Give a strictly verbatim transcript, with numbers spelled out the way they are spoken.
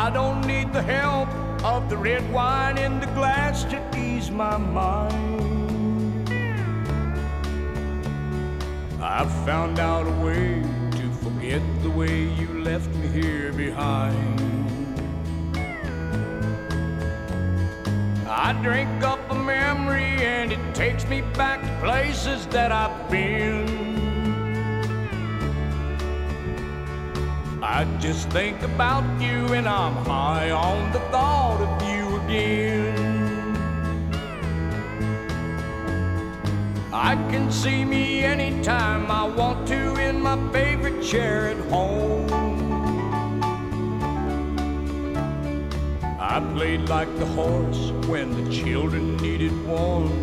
I don't need the help of the red wine in the glass to ease my mind. I've found out a way to forget the way you left me here behind. I drink up a memory and it takes me back to places that I've been. I just think about you and I'm high on the thought of you again. I can see me anytime I want to in my favorite chair at home. I played like the horse when the children needed one.